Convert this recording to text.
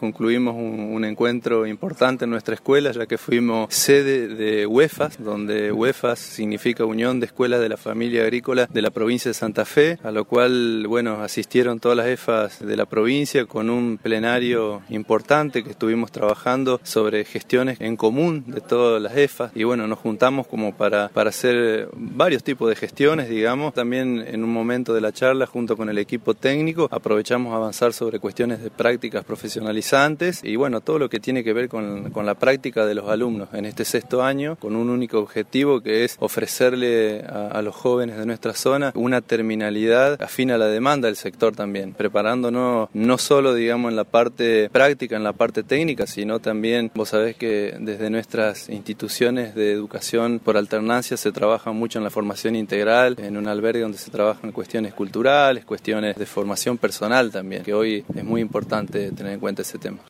concluimos un encuentro importante en nuestra escuela, ya que fuimos sede de UEFAS, donde UEFAS significa Unión de Escuelas de la Familia Agrícola de la provincia de Santa Fe, a lo cual, asistieron todas las EFAS de la provincia con un plenario importante que estuvimos trabajando sobre gestiones en común de todas las EFAS y nos juntamos como para hacer varios tipos de gestiones, También en un momento de la charla, junto con el equipo técnico, aprovechamos a avanzar sobre cuestiones de prácticas profesionalizantes y todo lo que tiene que ver con la práctica de los alumnos en este 6º año, con un único objetivo que es ofrecerle a los jóvenes de nuestra zona una terminalidad afín a la demanda del sector también, preparándonos no solo en la parte práctica, en la parte técnica, sino también, vos sabés que desde nuestras instituciones de educación por alternancia se trabaja mucho en la formación integral, en un albergue donde se trabajan cuestiones culturales, cuestiones de formación personal también, que hoy es muy importante tener en cuenta ese tema.